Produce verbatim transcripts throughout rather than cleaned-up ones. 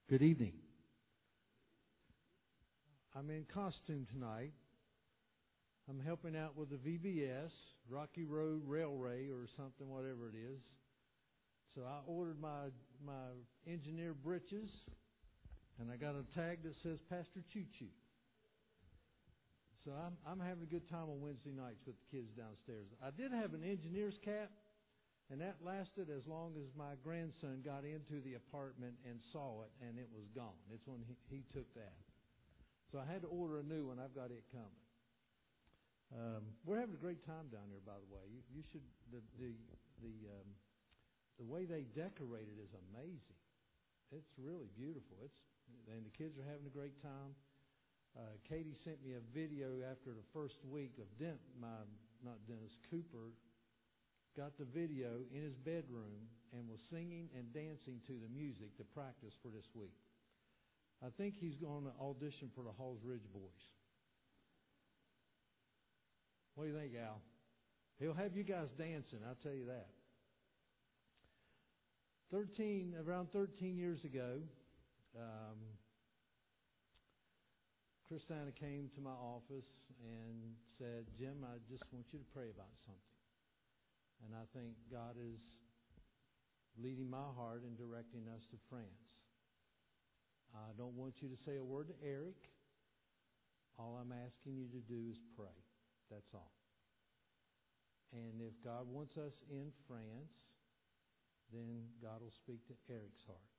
Good evening. I'm in costume tonight. I'm helping out with the V B S, Rocky Road Railway or something, whatever it is. So I ordered my my engineer britches, and I got a tag that says Pastor Choo Choo. So I'm I'm having a good time on Wednesday nights with the kids downstairs. I did have an engineer's cap, and that lasted as long as my grandson got into the apartment and saw it, and it was gone. It's when he, he took that. So I had to order a new one. I've got it coming. Um, we're having a great time down here, by the way. You, you should the the the um, the way they decorate it is amazing. It's really beautiful. It's and the kids are having a great time. Uh, Katie sent me a video after the first week of Dent, my not Dennis Cooper. Got the video in his bedroom and was singing and dancing to the music to practice for this week. I think he's going to audition for the Halls Ridge Boys. What do you think, Al? He'll have you guys dancing, I'll tell you that. Thirteen, around thirteen years ago, um, Christina came to my office and said, Jim, I just want you to pray about something. And I think God is leading my heart and directing us to France. I don't want you to say a word to Eric. All I'm asking you to do is pray. That's all. And if God wants us in France, then God will speak to Eric's heart.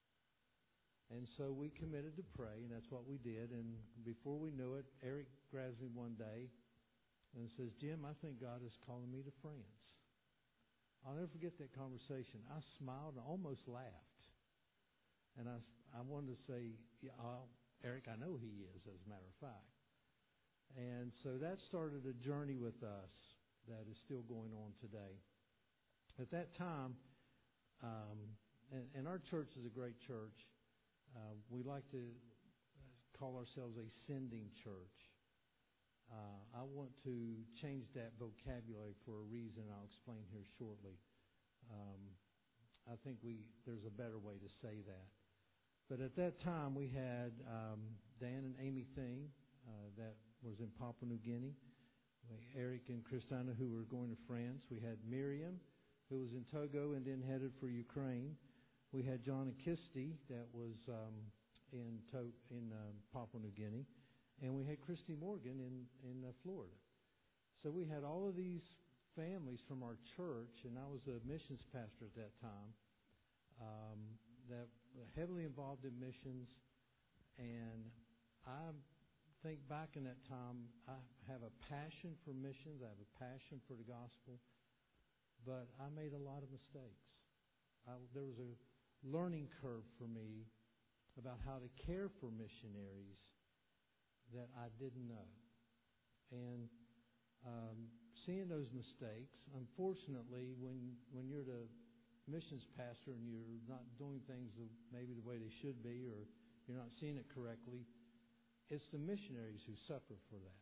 And so we committed to pray, and that's what we did. And before we knew it, Eric grabs me one day and says, Jim, I think God is calling me to France. I'll never forget that conversation. I smiled and almost laughed. And I, I wanted to say, yeah, oh, Eric, I know he is, as a matter of fact. And so that started a journey with us that is still going on today. At that time, um, and, and our church is a great church. Uh, we like to call ourselves a sending church. Uh, I want to change that vocabulary for a reason I'll explain here shortly. Um, I think we there's a better way to say that. But at that time, we had um, Dan and Amy Thing, uh, that was in Papua New Guinea. Eric and Christina, who were going to France. We had Miriam, who was in Togo and then headed for Ukraine. We had John Akisti, that was um, in to- in uh, Papua New Guinea. And we had Christy Morgan in, in uh, Florida. So we had all of these families from our church, and I was a missions pastor at that time, um, that were heavily involved in missions. And I think back in that time, I have a passion for missions. I have a passion for the gospel. But I made a lot of mistakes. I, there was a learning curve for me about how to care for missionaries that I didn't know. And um, seeing those mistakes, unfortunately, when when you're the missions pastor and you're not doing things maybe the way they should be, or you're not seeing it correctly, it's the missionaries who suffer for that.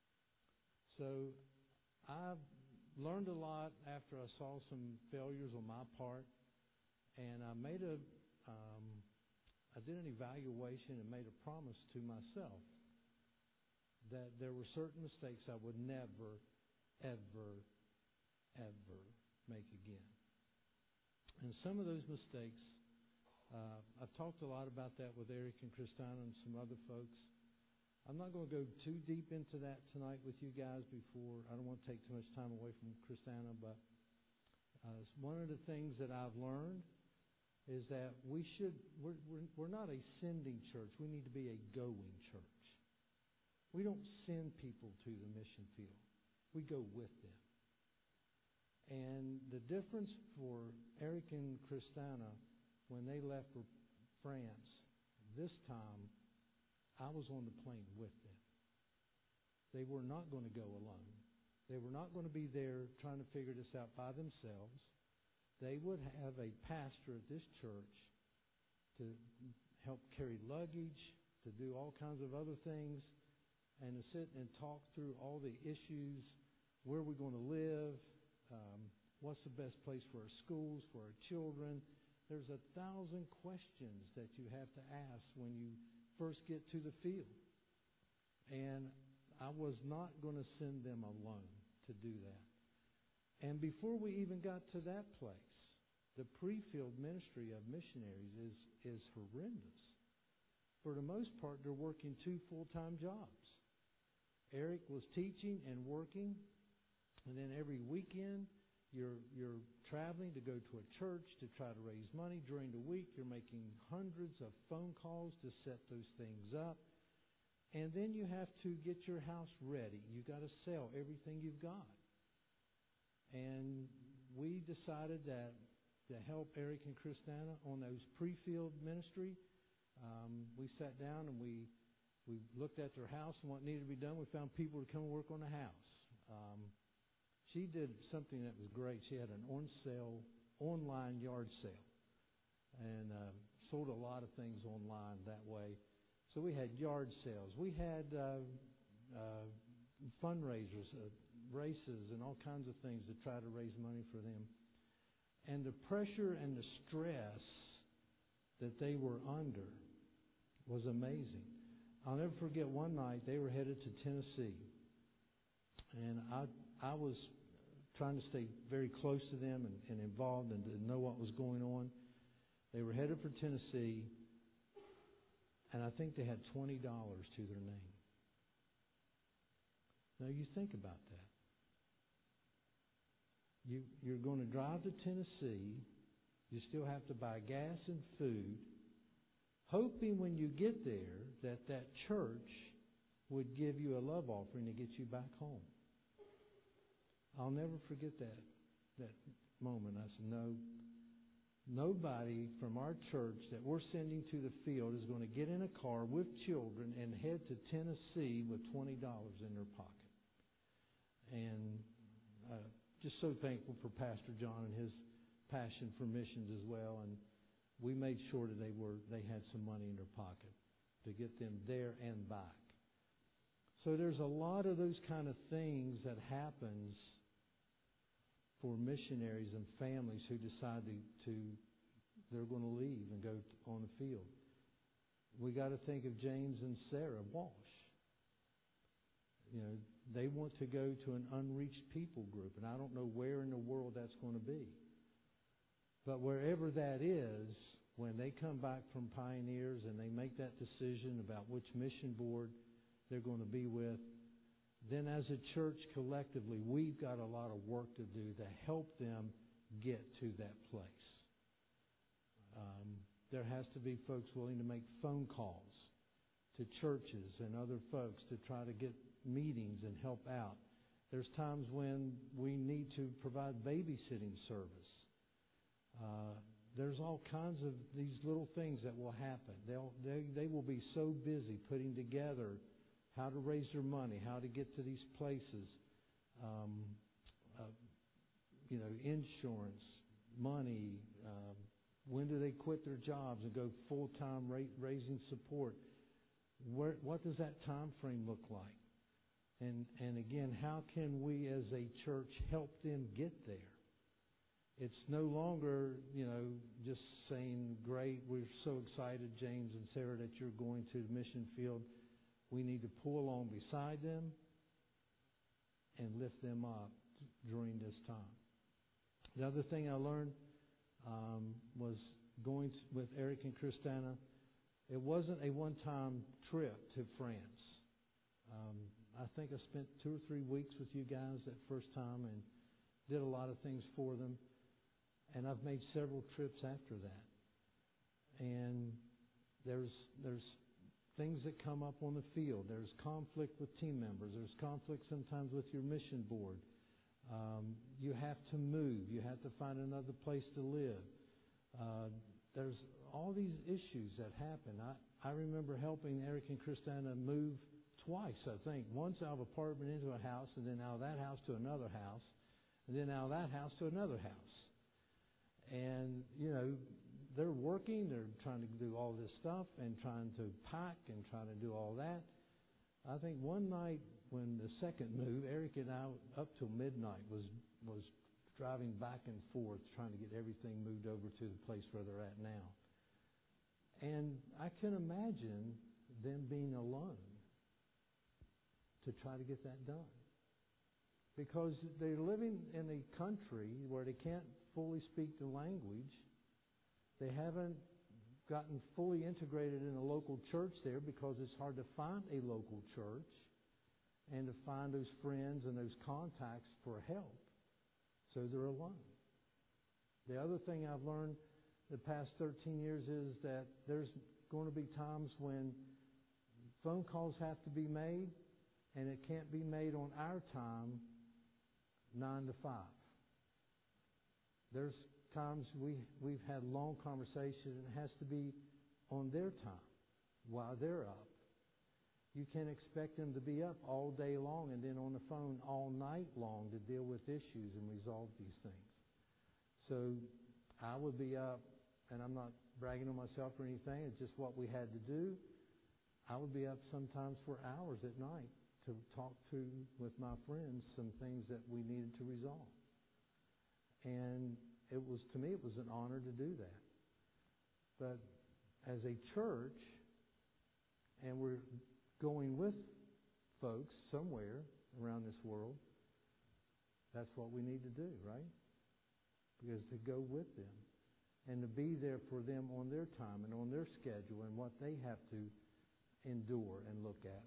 So I learned a lot after I saw some failures on my part, and I made a, um, I did an evaluation and made a promise to myself that there were certain mistakes I would never, ever, ever make again. And some of those mistakes, uh, I've talked a lot about that with Eric and Christina and some other folks. I'm not going to go too deep into that tonight with you guys before, I don't want to take too much time away from Christina, but uh, one of the things that I've learned is that we should, we're, we're, we're not a sending church, we need to be a going church. We don't send people to the mission field, we go with them. And the difference for Eric and Christina, when they left for France, this time, I was on the plane with them. They were not going to go alone. They were not going to be there trying to figure this out by themselves. They would have a pastor at this church to help carry luggage, to do all kinds of other things, and to sit and talk through all the issues, where we're going to live, um, what's the best place for our schools, for our children, There's a thousand questions that you have to ask when you first get to the field. And I was not going to send them alone to do that. And before we even got to that place, the pre-field ministry of missionaries is, is horrendous. For the most part, they're working two full-time jobs. Eric was teaching and working, and then every weekend you're you're traveling to go to a church to try to raise money. During the week, you're making hundreds of phone calls to set those things up. And then you have to get your house ready. You've got to sell everything you've got. And we decided that to help Eric and Christina on those pre-field ministry, um, we sat down and we we looked at their house and what needed to be done. We found people to come and work on the house. Um, she did something that was great. She had an on sale, online yard sale, and uh, sold a lot of things online that way. So we had yard sales. We had uh, uh, fundraisers, uh, races, and all kinds of things to try to raise money for them. And the pressure and the stress that they were under was amazing. I'll never forget one night they were headed to Tennessee. And I I was trying to stay very close to them and, and involved and to know what was going on. They were headed for Tennessee, and I think they had twenty dollars to their name. Now you think about that. You, you're going to drive to Tennessee. You still have to buy gas and food, hoping when you get there that that church would give you a love offering to get you back home. I'll never forget that that moment. I said, no, nobody from our church that we're sending to the field is going to get in a car with children and head to Tennessee with twenty dollars in their pocket. And uh, just so thankful for Pastor John and his passion for missions as well. And we made sure that they were they had some money in their pocket to get them there and back. So there's a lot of those kind of things that happens for missionaries and families who decide to, to they're going to leave and go on the field. We got to think of James and Sarah Walsh. You know, they want to go to an unreached people group, and I don't know where in the world that's going to be. But wherever that is, when they come back from Pioneers and they make that decision about which mission board they're going to be with, then as a church collectively, we've got a lot of work to do to help them get to that place. Um, there has to be folks willing to make phone calls to churches and other folks to try to get meetings and help out. There's times when we need to provide babysitting service. Uh, there's all kinds of these little things that will happen. They'll, they they will be so busy putting together how to raise their money, how to get to these places, um, uh, you know, insurance, money, uh, when do they quit their jobs and go full-time ra- raising support? Where, what does that time frame look like? And and again, how can we as a church help them get there? It's no longer, you know, just saying, great, we're so excited, James and Sarah, that you're going to the mission field. We need to pull along beside them and lift them up during this time. The other thing I learned um, was going to, with Eric and Christina, it wasn't a one-time trip to France. Um, I think I spent two or three weeks with you guys that first time and did a lot of things for them. And I've made several trips after that. And there's there's things that come up on the field. There's conflict with team members. There's conflict sometimes with your mission board. Um, you have to move. You have to find another place to live. Uh, there's all these issues that happen. I, I remember helping Eric and Christina move twice, I think. Once out of an apartment into a house, and then out of that house to another house, and then out of that house to another house. And, you know, they're working, they're trying to do all this stuff and trying to pack and trying to do all that. I think one night when the second move, Eric and I, up till midnight, was was driving back and forth, trying to get everything moved over to the place where they're at now. And I can imagine them being alone to try to get that done. Because they're living in a country where they can't fully speak the language. They haven't gotten fully integrated in a local church there because it's hard to find a local church and to find those friends and those contacts for help. So they're alone. The other thing I've learned the past thirteen years is that there's going to be times when phone calls have to be made, and it can't be made on our time, nine to five. There's times we, we've had long conversations, and it has to be on their time while they're up. You can't expect them to be up all day long and then on the phone all night long to deal with issues and resolve these things. So I would be up, and I'm not bragging on myself or anything, it's just what we had to do. I would be up sometimes for hours at night to talk to, with my friends, some things that we needed to resolve. And it was, to me, it was an honor to do that. But as a church, and we're going with folks somewhere around this world, that's what we need to do, right? Because to go with them and to be there for them on their time and on their schedule and what they have to endure and look at.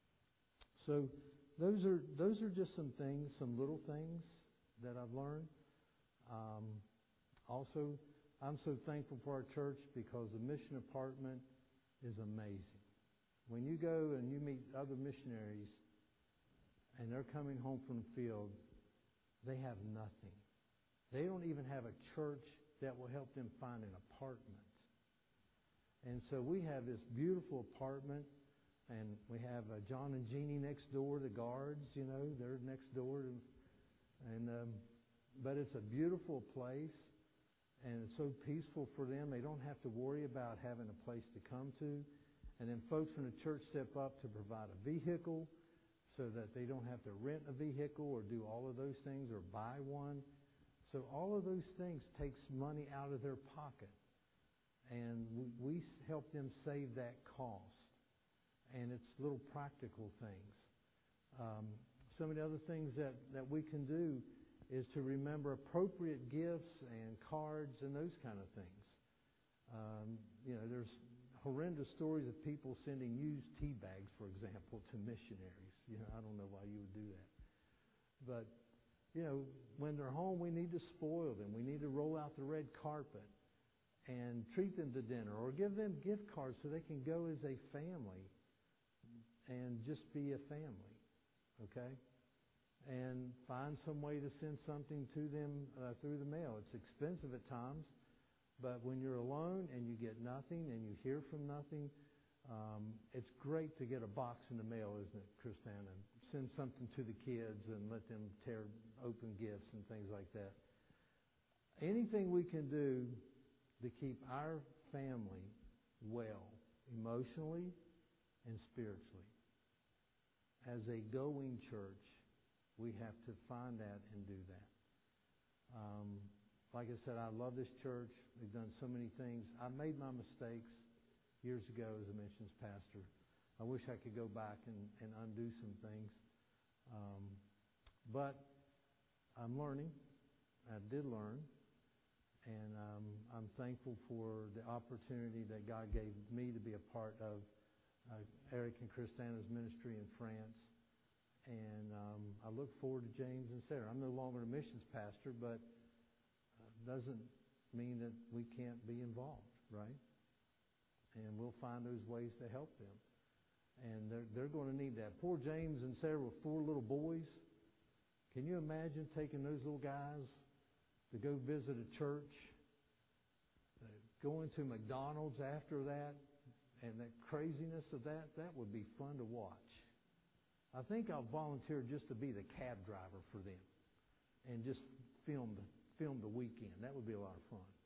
So those are those are just some things, some little things that I've learned. Um, also, I'm so thankful for our church because the mission apartment is amazing. When you go and you meet other missionaries and they're coming home from the field, they have nothing. They don't even have a church that will help them find an apartment. And so we have this beautiful apartment, and we have uh, John and Jeannie next door, the guards, you know, they're next door. And, and um, but it's a beautiful place, and it's so peaceful for them. They don't have to worry about having a place to come to. And then folks from the church step up to provide a vehicle so that they don't have to rent a vehicle or do all of those things or buy one. So all of those things takes money out of their pocket. And we, we help them save that cost. And it's little practical things. Um, some of the other things that, that we can do is to remember appropriate gifts and cards and those kind of things. Um, you know, there's horrendous stories of people sending used tea bags, for example, to missionaries. You know, I don't know why you would do that. But, you know, when they're home, we need to spoil them. We need to roll out the red carpet and treat them to dinner or give them gift cards so they can go as a family and just be a family, okay? And find some way to send something to them uh, through the mail. It's expensive at times. But when you're alone and you get nothing and you hear from nothing, um, it's great to get a box in the mail, isn't it, Christina? Send something to the kids and let them tear open gifts and things like that. Anything we can do to keep our family well, emotionally and spiritually. As a going church, we have to find that and do that. Um, Like I said, I love this church. We've done so many things. I made my mistakes years ago as a missions pastor. I wish I could go back and, and undo some things. Um, but I'm learning. I did learn. And um, I'm thankful for the opportunity that God gave me to be a part of uh, Eric and Christina's ministry in France. And um, I look forward to James and Sarah. I'm no longer a missions pastor, but doesn't mean that we can't be involved, right? And we'll find those ways to help them. And they're, they're going to need that. Poor James and Sarah were four little boys. Can you imagine taking those little guys to go visit a church, uh, going to McDonald's after that, and that craziness of that? That would be fun to watch. I think I'll volunteer just to be the cab driver for them and just film the film the weekend. That would be a lot of fun.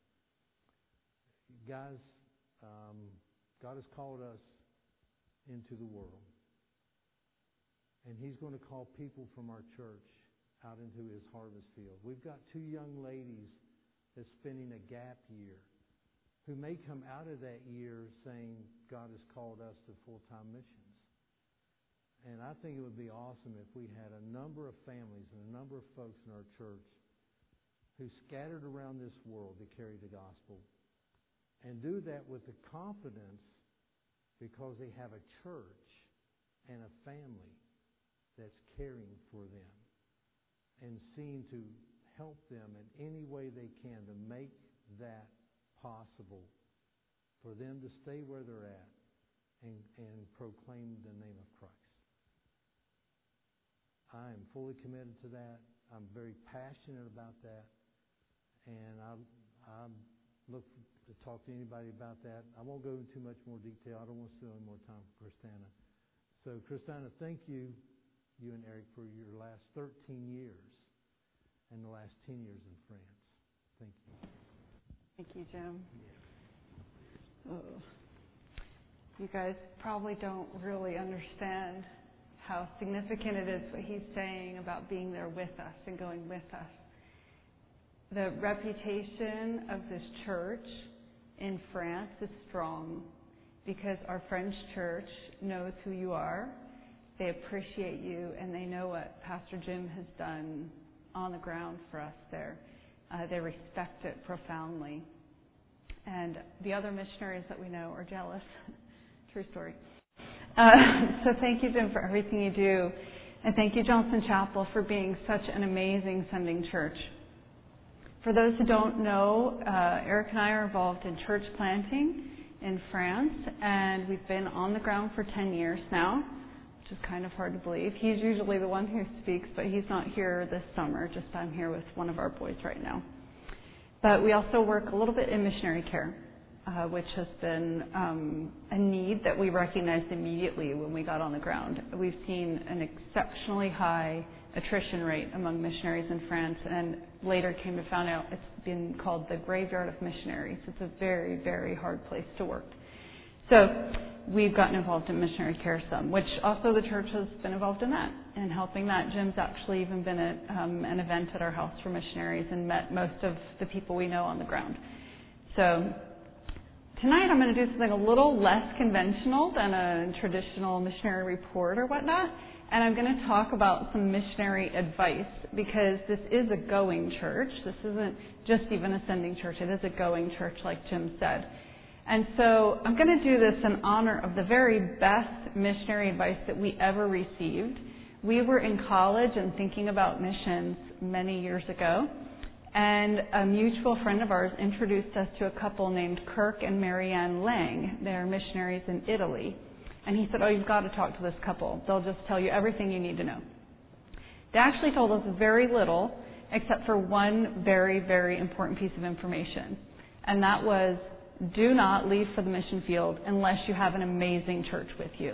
Guys, um, God has called us into the world. And He's going to call people from our church out into his harvest field. We've got two young ladies that's spending a gap year who may come out of that year saying, God has called us to full-time missions. And I think it would be awesome if we had a number of families and a number of folks in our church who scattered around this world to carry the gospel and do that with the confidence because they have a church and a family that's caring for them and seeing to help them in any way they can to make that possible for them to stay where they're at and, and proclaim the name of Christ. I am fully committed to that. I'm very passionate about that. And I, I look to talk to anybody about that. I won't go into too much more detail. I don't want to steal any more time from Christina. So, Christina, thank you, you and Eric, for your last thirteen years and the last ten years in France. Thank you. Thank you, Jim. Oh. You guys probably don't really understand how significant it is what he's saying about being there with us and going with us. The reputation of this church in France is strong because our French church knows who you are, they appreciate you, and they know what Pastor Jim has done on the ground for us there. Uh, they respect it profoundly. And the other missionaries that we know are jealous. True story. Uh, so thank you, Jim, for everything you do. And thank you, Johnson Chapel, for being such an amazing sending church. For those who don't know, uh, Eric and I are involved in church planting in France, and we've been on the ground for ten years now, which is kind of hard to believe. He's usually the one who speaks, but he's not here this summer. Just I'm here with one of our boys right now. But we also work a little bit in missionary care, uh, which has been um, a need that we recognized immediately when we got on the ground. We've seen an exceptionally high attrition rate among missionaries in France, and later came to find out it's been called the graveyard of missionaries. It's a very, very hard place to work. So we've gotten involved in missionary care some, which also the church has been involved in that and helping that. Jim's actually even been at um, an event at our house for missionaries and met most of the people we know on the ground. So tonight I'm going to do something a little less conventional than a traditional missionary report or whatnot. And I'm going to talk about some missionary advice because this is a going church. This isn't just even a sending church. It is a going church, like Jim said. And so I'm going to do this in honor of the very best missionary advice that we ever received. We were in college and thinking about missions many years ago. And a mutual friend of ours introduced us to a couple named Kirk and Marianne Lang. They're missionaries in Italy. And he said, oh, you've got to talk to this couple. They'll just tell you everything you need to know. They actually told us very little except for one very, very important piece of information. And that was, do not leave for the mission field unless you have an amazing church with you.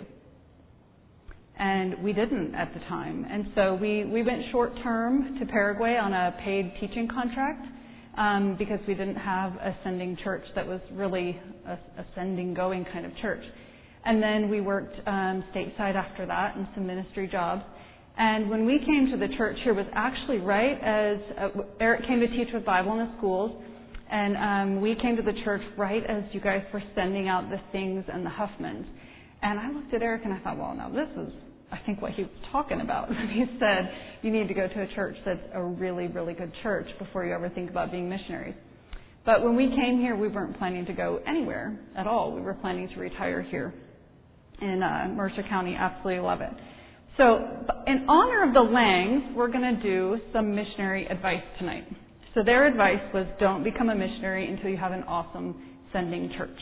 And we didn't at the time. And so we, we went short-term to Paraguay on a paid teaching contract um, because we didn't have a sending church that was really a, a sending-going kind of church. And then we worked um, stateside after that in some ministry jobs. And when we came to the church here was actually right as uh, Eric came to teach with Bible in the schools. And um, we came to the church right as you guys were sending out the Things and the Huffmans. And I looked at Eric and I thought, well, now this is, I think, what he was talking about. He said, you need to go to a church that's a really, really good church before you ever think about being missionaries. But when we came here, we weren't planning to go anywhere at all. We were planning to retire here in uh, Mercer County. Absolutely love it. So in honor of the Langs, we're going to do some missionary advice tonight. So their advice was, don't become a missionary until you have an awesome sending church.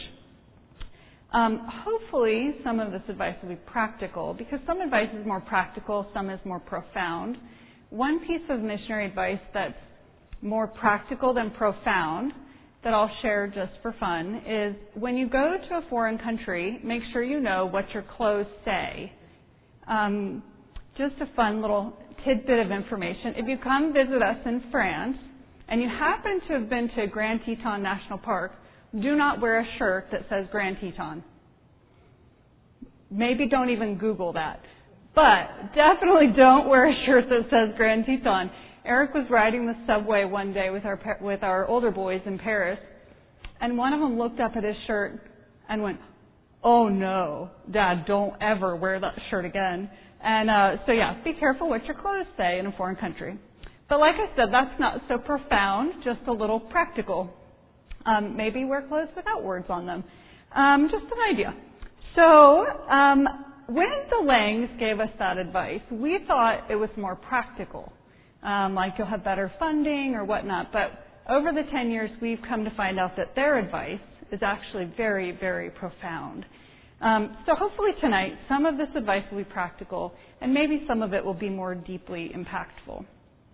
Um, hopefully some of this advice will be practical, because some advice is more practical, some is more profound. One piece of missionary advice that's more practical than profound that I'll share just for fun is, when you go to a foreign country, make sure you know what your clothes say. Um, just a fun little tidbit of information. If you come visit us in France, and you happen to have been to Grand Teton National Park, do not wear a shirt that says Grand Teton. Maybe don't even Google that. But definitely don't wear a shirt that says Grand Teton. Eric was riding the subway one day with our with our older boys in Paris, and one of them looked up at his shirt and went, "Oh no, Dad, don't ever wear that shirt again." And uh, so yeah, be careful what your clothes say in a foreign country. But like I said, that's not so profound, just a little practical. Um, maybe wear clothes without words on them. Um, just an idea. So um, when the Langs gave us that advice, we thought it was more practical, um, like you'll have better funding or whatnot. But over the ten years, we've come to find out that their advice is actually very, very profound. Um, so hopefully tonight, some of this advice will be practical, and maybe some of it will be more deeply impactful.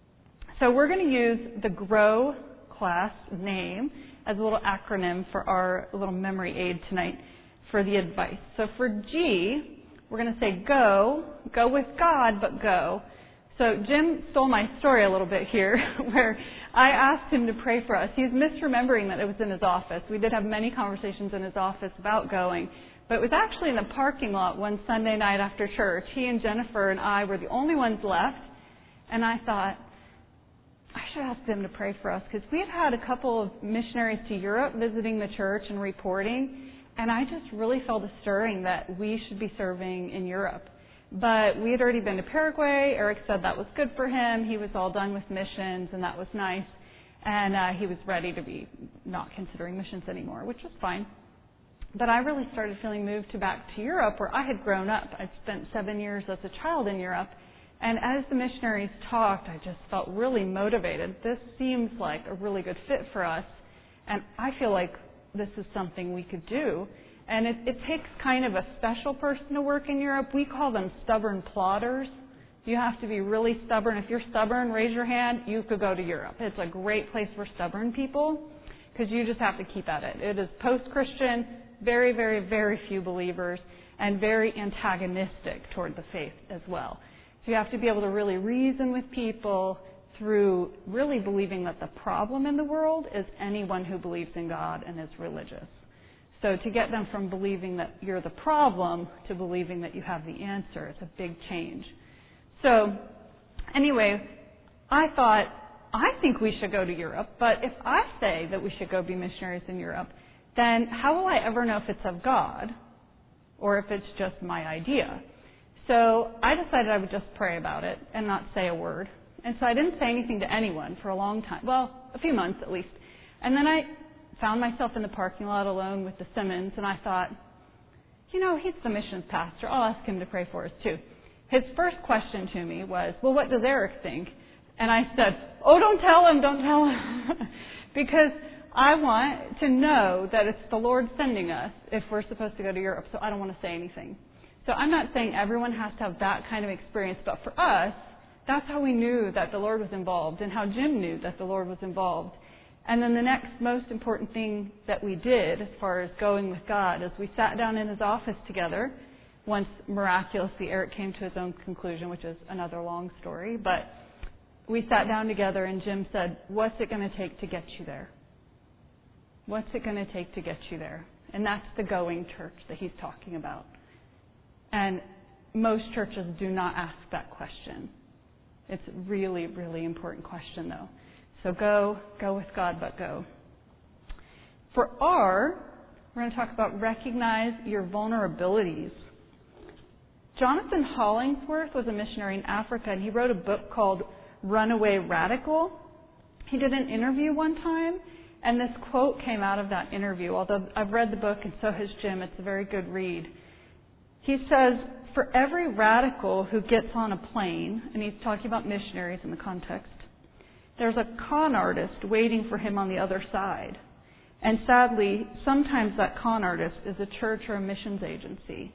So we're going to use the GROW class name as a little acronym for our little memory aid tonight for the advice. So for G, we're going to say go, go with God, but go. So Jim stole my story a little bit here, where I asked him to pray for us. He's misremembering that it was in his office. We did have many conversations in his office about going, but it was actually in the parking lot one Sunday night after church. He and Jennifer and I were the only ones left, and I thought, I should ask them to pray for us, because we had had a couple of missionaries to Europe visiting the church and reporting, and I just really felt a stirring that we should be serving in Europe. But we had already been to Paraguay. Eric said that was good for him. He was all done with missions, and that was nice. And uh, he was ready to be not considering missions anymore, which was fine. But I really started feeling moved to back to Europe, where I had grown up. I'd spent seven years as a child in Europe. And as the missionaries talked, I just felt really motivated. This seems like a really good fit for us. And I feel like this is something we could do. And it, it takes kind of a special person to work in Europe. We call them stubborn plodders. You have to be really stubborn. If you're stubborn, raise your hand. You could go to Europe. It's a great place for stubborn people, because you just have to keep at it. It is post-Christian, very, very, very few believers, and very antagonistic toward the faith as well. So you have to be able to really reason with people through really believing that the problem in the world is anyone who believes in God and is religious. So to get them from believing that you're the problem to believing that you have the answer, it's a big change. So anyway, I thought, I think we should go to Europe, but if I say that we should go be missionaries in Europe, then how will I ever know if it's of God or if it's just my idea? So I decided I would just pray about it and not say a word. And so I didn't say anything to anyone for a long time. Well, a few months at least. And then I found myself in the parking lot alone with the Simmons, and I thought, you know, he's the missions pastor. I'll ask him to pray for us too. His first question to me was, well, what does Eric think? And I said, oh, don't tell him, don't tell him. Because I want to know that it's the Lord sending us if we're supposed to go to Europe, so I don't want to say anything. So I'm not saying everyone has to have that kind of experience, but for us, that's how we knew that the Lord was involved and how Jim knew that the Lord was involved. And then the next most important thing that we did as far as going with God is we sat down in his office together once miraculously Eric came to his own conclusion, which is another long story. But we sat down together and Jim said, what's it going to take to get you there? What's it going to take to get you there? And that's the going church that he's talking about. And most churches do not ask that question. It's a really, really important question, though. So go, go with God, but go. For R, we're going to talk about recognize your vulnerabilities. Jonathan Hollingsworth was a missionary in Africa, and he wrote a book called Runaway Radical. He did an interview one time, and this quote came out of that interview. Although I've read the book, and so has Jim, it's a very good read. He says, for every radical who gets on a plane, and he's talking about missionaries in the context, there's a con artist waiting for him on the other side. And sadly, sometimes that con artist is a church or a missions agency.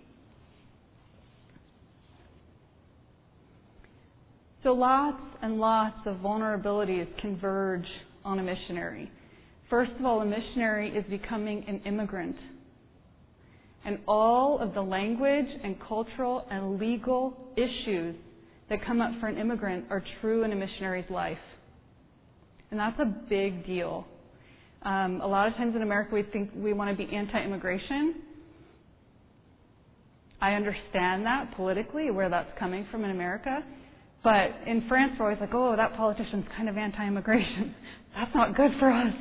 So lots and lots of vulnerabilities converge on a missionary. First of all, a missionary is becoming an immigrant. And all of the language and cultural and legal issues that come up for an immigrant are true in a missionary's life. And that's a big deal. Um, a lot of times in America we think we want to be anti-immigration. I understand that politically, where that's coming from in America. But in France, we're always like, oh, that politician's kind of anti-immigration. That's not good for us.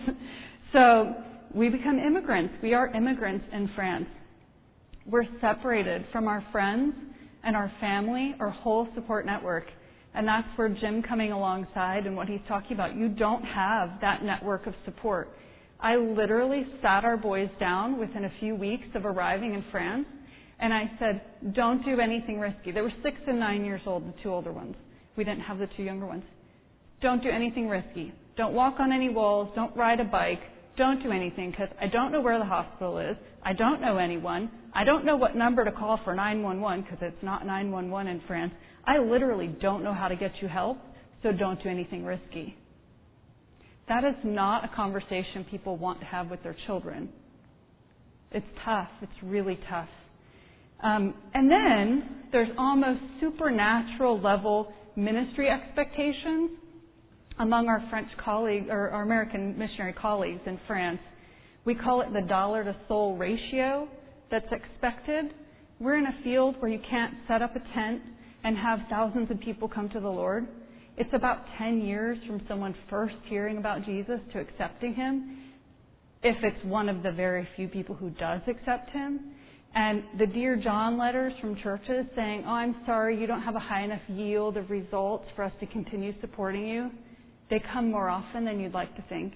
So we become immigrants. We are immigrants in France. We're separated from our friends and our family, our whole support network. And that's where Jim coming alongside and what he's talking about. You don't have that network of support. I literally sat our boys down within a few weeks of arriving in France, and I said, don't do anything risky. They were six and nine years old, the two older ones. We didn't have the two younger ones. Don't do anything risky. Don't walk on any walls. Don't ride a bike. Don't do anything, because I don't know where the hospital is. I don't know anyone. I don't know what number to call for nine one one, because it's not nine one one in France. I literally don't know how to get you help, so don't do anything risky. That is not a conversation people want to have with their children. It's tough. It's really tough. Um, and then there's almost supernatural level ministry expectations among our French colleagues, or our American missionary colleagues in France. We call it the dollar to soul ratio that's expected. We're in a field where you can't set up a tent and have thousands of people come to the Lord. It's about ten years from someone first hearing about Jesus to accepting Him, if it's one of the very few people who does accept Him. And the Dear John letters from churches saying, oh, I'm sorry, you don't have a high enough yield of results for us to continue supporting you, they come more often than you'd like to think.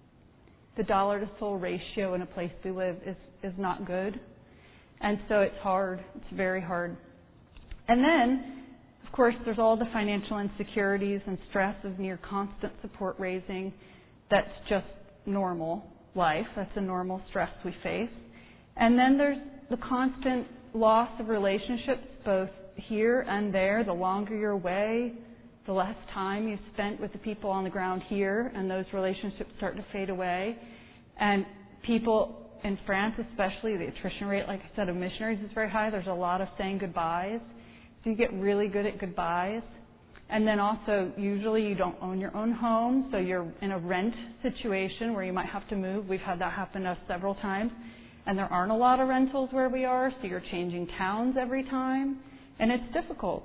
The dollar to soul ratio in a place we live is, is not good. And so it's hard. It's very hard. And then, of course, there's all the financial insecurities and stress of near constant support raising. That's just normal life. That's a normal stress we face. And then there's the constant loss of relationships, both here and there. The longer you're away, the less time you've spent with the people on the ground here, and those relationships start to fade away. And people in France especially, the attrition rate, like I said, of missionaries is very high. There's a lot of saying goodbyes. So you get really good at goodbyes. And then also, usually you don't own your own home, so you're in a rent situation where you might have to move. We've had that happen to us several times. And there aren't a lot of rentals where we are, so you're changing towns every time. And it's difficult.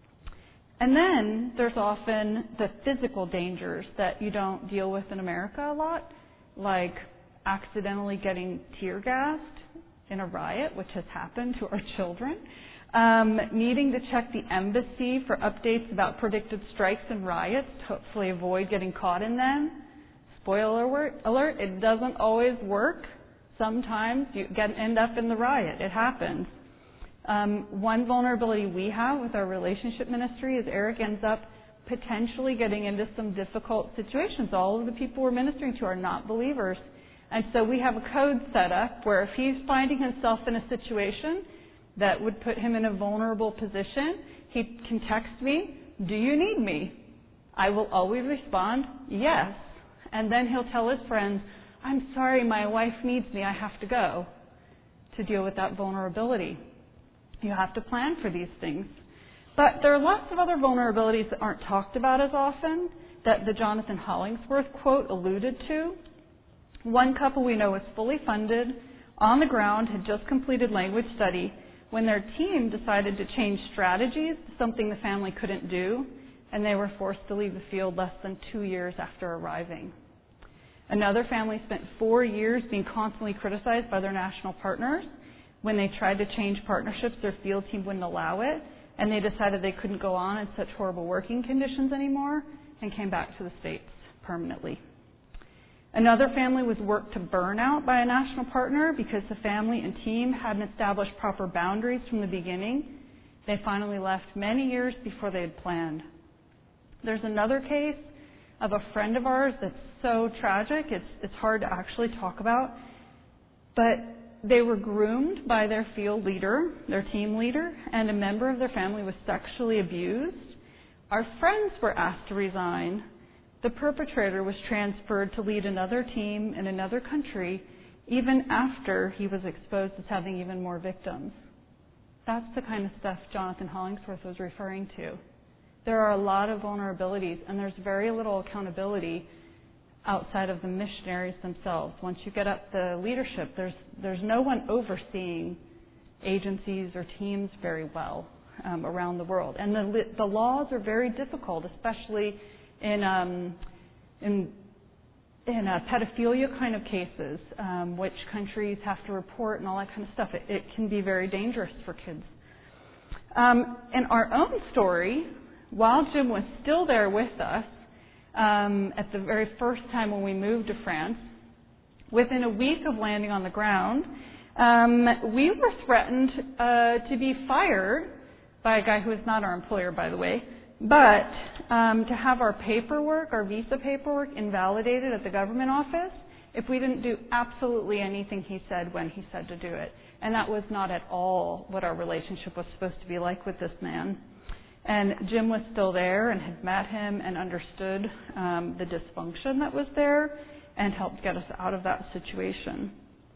And then there's often the physical dangers that you don't deal with in America a lot, like accidentally getting tear gassed in a riot, which has happened to our children, um, needing to check the embassy for updates about predicted strikes and riots to hopefully avoid getting caught in them. Spoiler alert, alert, it doesn't always work. Sometimes you get end up in the riot. It happens. Um, one vulnerability we have with our relationship ministry is Eric ends up potentially getting into some difficult situations. All of the people we're ministering to are not believers. And so we have a code set up where if he's finding himself in a situation that would put him in a vulnerable position, he can text me, do you need me? I will always respond, yes. And then he'll tell his friends, I'm sorry, my wife needs me, I have to go, to deal with that vulnerability. You have to plan for these things. But there are lots of other vulnerabilities that aren't talked about as often that the Jonathan Hollingsworth quote alluded to. One couple we know is fully funded, on the ground, had just completed language study when their team decided to change strategies, something the family couldn't do, and they were forced to leave the field less than two years after arriving. Another family spent four years being constantly criticized by their national partners. When they tried to change partnerships, their field team wouldn't allow it, and they decided they couldn't go on in such horrible working conditions anymore and came back to the States permanently. Another family was worked to burnout by a national partner because the family and team hadn't established proper boundaries from the beginning. They finally left many years before they had planned. There's another case of a friend of ours that's so tragic, it's, it's hard to actually talk about, but they were groomed by their field leader, their team leader, and a member of their family was sexually abused. Our friends were asked to resign. The perpetrator was transferred to lead another team in another country, even after he was exposed as having even more victims. That's the kind of stuff Jonathan Hollingsworth was referring to. There are a lot of vulnerabilities, and there's very little accountability outside of the missionaries themselves. Once you get up the leadership, there's there's no one overseeing agencies or teams very well um, around the world. And the, the laws are very difficult, especially in um, in, in uh, pedophilia kind of cases, um, which countries have to report and all that kind of stuff. It, it can be very dangerous for kids. Um, in our own story, while Jim was still there with us, um, at the very first time when we moved to France, within a week of landing on the ground, um, we were threatened uh, to be fired by a guy who is not our employer, by the way, but um, to have our paperwork, our visa paperwork, invalidated at the government office if we didn't do absolutely anything he said when he said to do it. And that was not at all what our relationship was supposed to be like with this man. And Jim was still there and had met him and understood um, the dysfunction that was there and helped get us out of that situation.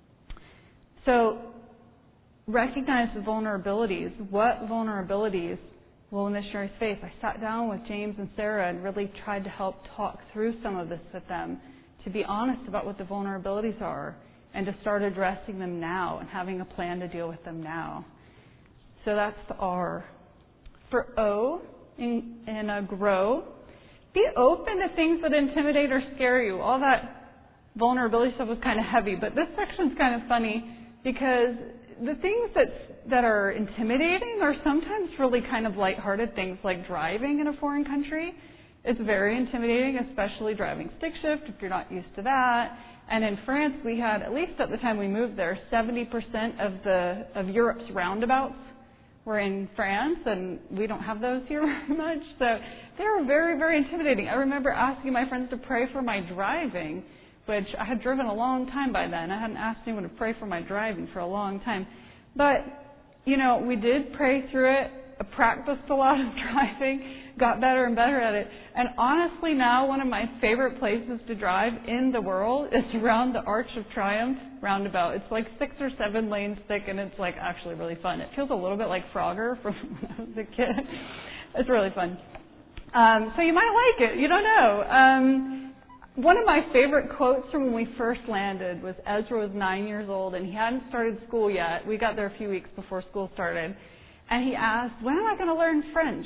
So recognize the vulnerabilities. What vulnerabilities will a missionary face? I sat down with James and Sarah and really tried to help talk through some of this with them, to be honest about what the vulnerabilities are and to start addressing them now and having a plan to deal with them now. So that's the R. For O, in, in a grow, be open to things that intimidate or scare you. All that vulnerability stuff was kind of heavy, but this section's kind of funny because the things that that are intimidating are sometimes really kind of lighthearted things like driving in a foreign country. It's very intimidating, especially driving stick shift if you're not used to that. And in France, we had, at least at the time we moved there, seventy percent of the of Europe's roundabouts were in France, and we don't have those here very much. So they were very, very intimidating. I remember asking my friends to pray for my driving, which I had driven a long time by then. I hadn't asked anyone to pray for my driving for a long time. But, you know, we did pray through it, practiced a lot of driving, got better and better at it. And honestly now, one of my favorite places to drive in the world is around the Arch of Triumph roundabout. It's like six or seven lanes thick, and it's like actually really fun. It feels a little bit like Frogger from when I was a kid. It's really fun. Um, so you might like it. You don't know. Um, One of my favorite quotes from when we first landed was Ezra was nine years old and he hadn't started school yet. We got there a few weeks before school started. And he asked, when am I going to learn French?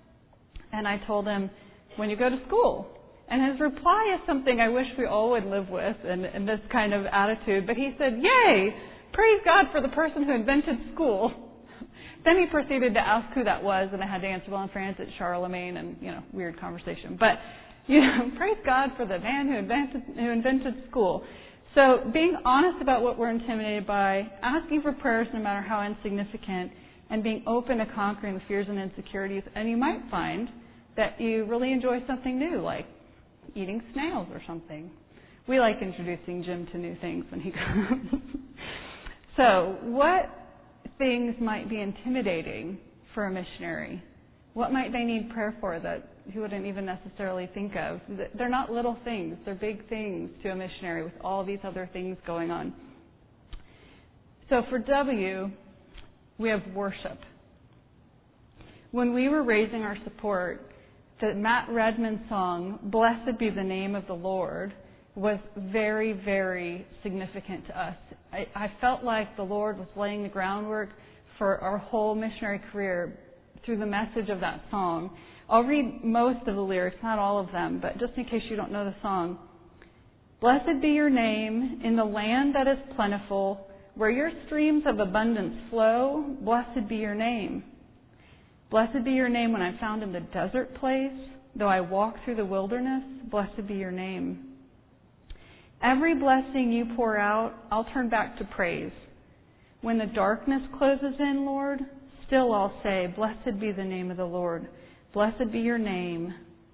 And I told him, when you go to school. And his reply is something I wish we all would live with in, in this kind of attitude. But he said, yay! Praise God for the person who invented school. Then he proceeded to ask who that was, and I had to answer, well, in France it's Charlemagne, and, you know, weird conversation. But You know, praise God for the man who invented, who invented school. So being honest about what we're intimidated by, asking for prayers no matter how insignificant, and being open to conquering the fears and insecurities. And you might find that you really enjoy something new, like eating snails or something. We like introducing Jim to new things when he comes. So what things might be intimidating for a missionary? What might they need prayer for that he wouldn't even necessarily think of? They're not little things. They're big things to a missionary with all these other things going on. So for W, we have worship. When we were raising our support, the Matt Redman song, Blessed Be the Name of the Lord, was very, very significant to us. I, I felt like the Lord was laying the groundwork for our whole missionary career through the message of that song. I'll read most of the lyrics, not all of them, but just in case you don't know the song. Blessed be your name in the land that is plentiful, where your streams of abundance flow. Blessed be your name. Blessed be your name when I'm found in the desert place. Though I walk through the wilderness, blessed be your name. Every blessing you pour out, I'll turn back to praise. When the darkness closes in, Lord, still I'll say, blessed be the name of the Lord. Blessed be your name.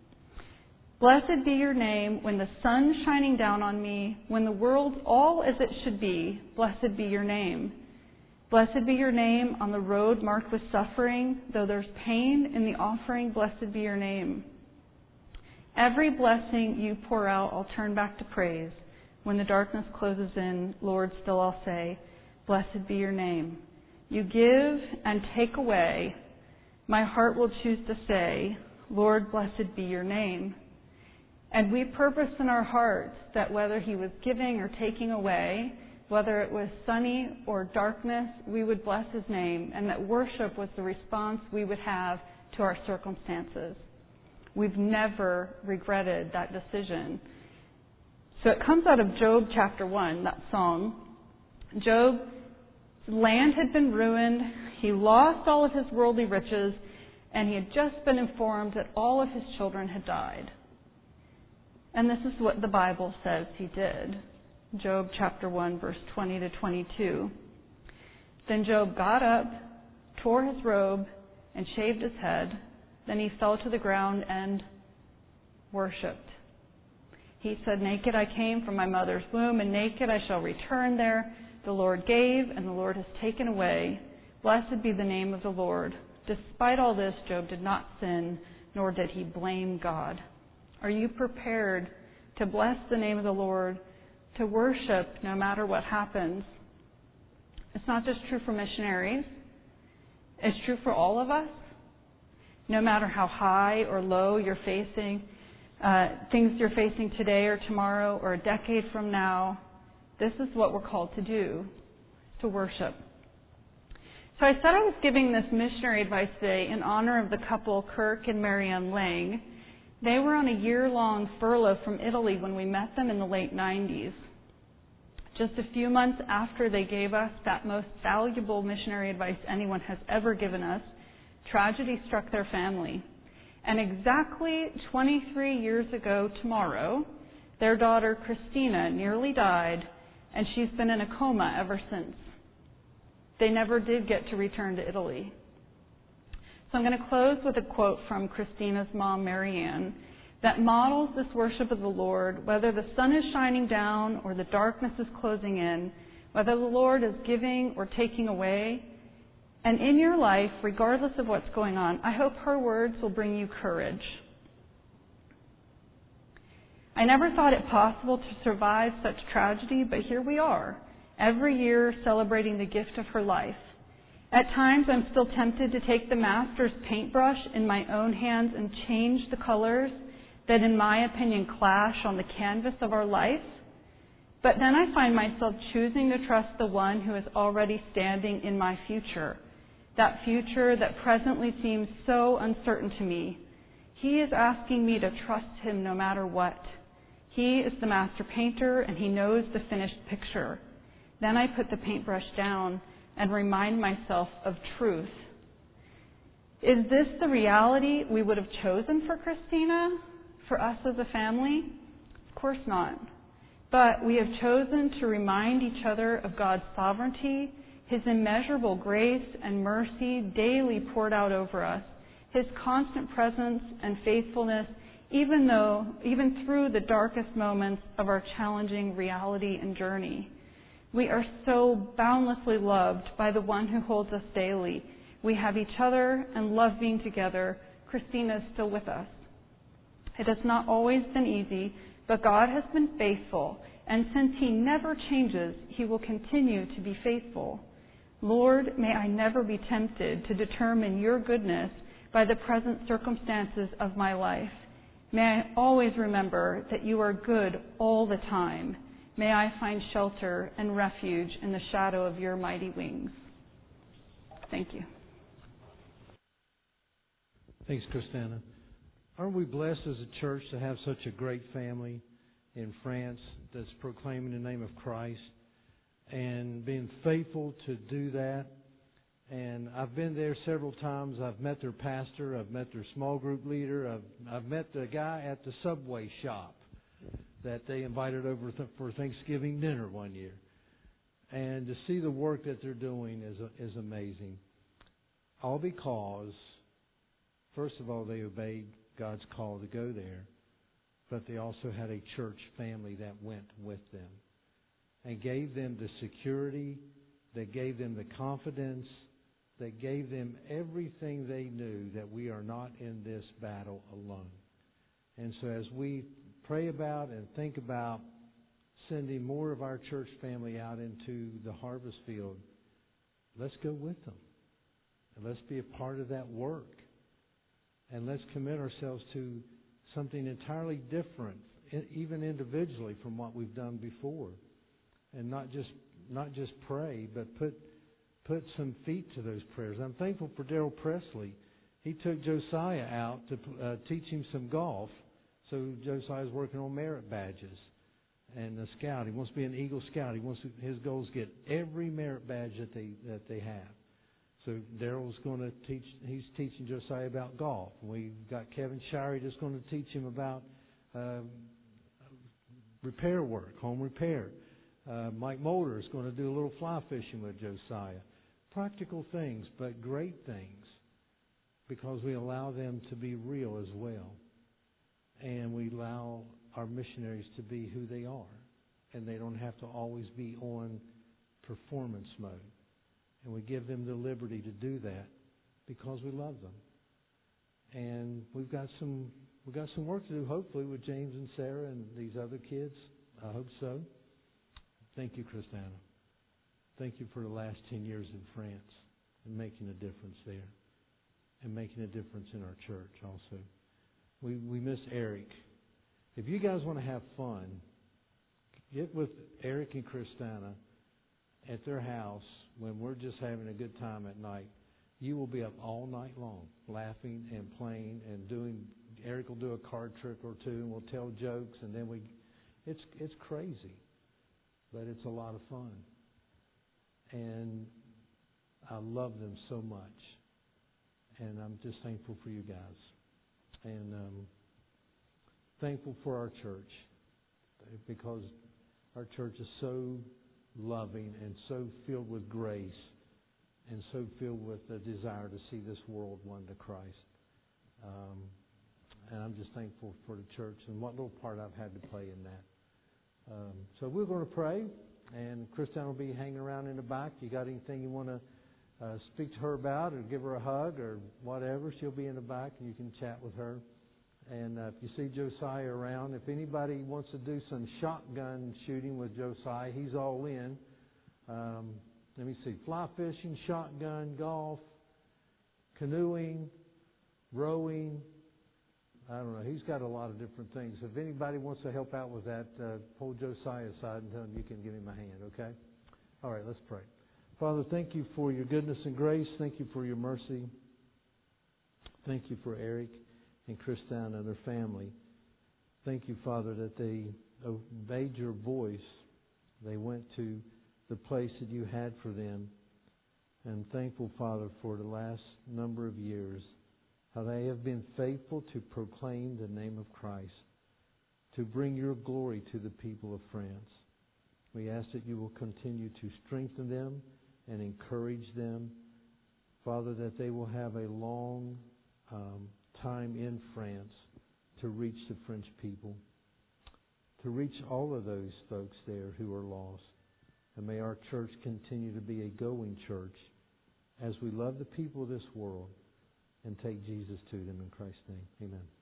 Blessed be your name when the sun's shining down on me, when the world's all as it should be. Blessed be your name. Blessed be your name on the road marked with suffering, though there's pain in the offering. Blessed be your name. Every blessing you pour out, I'll turn back to praise. When the darkness closes in, Lord, still I'll say, blessed be your name. You give and take away. My heart will choose to say, Lord, blessed be your name. And we purpose in our hearts that whether he was giving or taking away, whether it was sunny or darkness, we would bless His name, and that worship was the response we would have to our circumstances. We've never regretted that decision. So it comes out of Job chapter one, that song. Job's land had been ruined. He lost all of his worldly riches, and he had just been informed that all of his children had died. And this is what the Bible says he did. Job chapter one, verse twenty to twenty-two. Then Job got up, tore his robe, and shaved his head. Then he fell to the ground and worshipped. He said, "Naked I came from my mother's womb, and naked I shall return there. The Lord gave, and the Lord has taken away. Blessed be the name of the Lord." Despite all this, Job did not sin, nor did he blame God. Are you prepared to bless the name of the Lord, to worship no matter what happens? It's not just true for missionaries. It's true for all of us. No matter how high or low you're facing, uh, things you're facing today or tomorrow or a decade from now, this is what we're called to do, to worship. So I said I was giving this missionary advice today in honor of the couple, Kirk and Marianne Lang. They were on a year-long furlough from Italy when we met them in the late nineties. Just a few months after they gave us that most valuable missionary advice anyone has ever given us, tragedy struck their family. And exactly twenty-three years ago tomorrow, their daughter Christina nearly died, and she's been in a coma ever since. They never did get to return to Italy. So I'm going to close with a quote from Christina's mom, Marianne, that models this worship of the Lord, whether the sun is shining down or the darkness is closing in, whether the Lord is giving or taking away. And in your life, regardless of what's going on, I hope her words will bring you courage. I never thought it possible to survive such tragedy, but here we are, every year celebrating the gift of her life. At times, I'm still tempted to take the master's paintbrush in my own hands and change the colors that, in my opinion, clash on the canvas of our life. But then I find myself choosing to trust the one who is already standing in my future, that future that presently seems so uncertain to me. He is asking me to trust Him no matter what. He is the master painter, and He knows the finished picture. Then I put the paintbrush down and remind myself of truth. Is this the reality we would have chosen for Christina, for us as a family? Of course not. But we have chosen to remind each other of God's sovereignty, His immeasurable grace and mercy daily poured out over us, His constant presence and faithfulness, even though, even through the darkest moments of our challenging reality and journey. We are so boundlessly loved by the one who holds us daily. We have each other and love being together. Christina is still with us. It has not always been easy, but God has been faithful, and since He never changes, He will continue to be faithful. Lord, may I never be tempted to determine Your goodness by the present circumstances of my life. May I always remember that You are good all the time. May I find shelter and refuge in the shadow of Your mighty wings. Thank you. Thanks, Christina. Aren't we blessed as a church to have such a great family in France that's proclaiming the name of Christ and being faithful to do that? And I've been there several times. I've met their pastor. I've met their small group leader. I've, I've met the guy at the Subway shop that they invited over th- for Thanksgiving dinner one year. And to see the work that they're doing is is amazing. All because, first of all, they obeyed God's call to go there, but they also had a church family that went with them and gave them the security, that gave them the confidence, that gave them everything they knew that we are not in this battle alone. And so as we pray about and think about sending more of our church family out into the harvest field, let's go with them. And let's be a part of that work. And let's commit ourselves to something entirely different, even individually, from what we've done before. And not just not just pray, but put put some feet to those prayers. I'm thankful for Daryl Presley. He took Josiah out to uh, teach him some golf. So Josiah's working on merit badges and a scout. He wants to be an Eagle Scout. He wants to, his goal is to get every merit badge that they that they have. So Daryl's going to teach. He's teaching Josiah about golf. We've got Kevin Shirey that's going to teach him about uh, repair work, home repair. Uh, Mike Mulder is going to do a little fly fishing with Josiah. Practical things, but great things, because we allow them to be real as well. And we allow our missionaries to be who they are. And they don't have to always be on performance mode. And we give them the liberty to do that because we love them. And we've got some we've got some work to do, hopefully, with James and Sarah and these other kids. I hope so. Thank you, Christiana. Thank you for the last ten years in France and making a difference there. And making a difference in our church also. We we miss Eric. If you guys want to have fun, get with Eric and Christina at their house when we're just having a good time at night. You will be up all night long, laughing and playing and doing. Eric will do a card trick or two, and we'll tell jokes, and then we. It's it's crazy, but it's a lot of fun, and I love them so much, and I'm just thankful for you guys, and um, thankful for our church, because our church is so loving and so filled with grace and so filled with a desire to see this world won to Christ. Um, and I'm just thankful for the church and what little part I've had to play in that. Um, so we're going to pray, and Christian will be hanging around in the back. You got anything you want to uh, speak to her about, or give her a hug or whatever, she'll be in the back and you can chat with her. And uh, if you see Josiah around, if anybody wants to do some shotgun shooting with Josiah, he's all in. Um, let me see, fly fishing, shotgun, golf, canoeing, rowing. I don't know. He's got a lot of different things. If anybody wants to help out with that, uh, pull Josiah aside and tell him you can give him a hand, okay? All right, let's pray. Father, thank you for your goodness and grace. Thank you for your mercy. Thank you for Eric and Christiana and their family. Thank you, Father, that they obeyed your voice. They went to the place that you had for them. And thankful, Father, for the last number of years, how they have been faithful to proclaim the name of Christ, to bring your glory to the people of France. We ask that you will continue to strengthen them and encourage them, Father, that they will have a long um, time in France to reach the French people, to reach all of those folks there who are lost. And may our church continue to be a going church as we love the people of this world and take Jesus to them in Christ's name. Amen.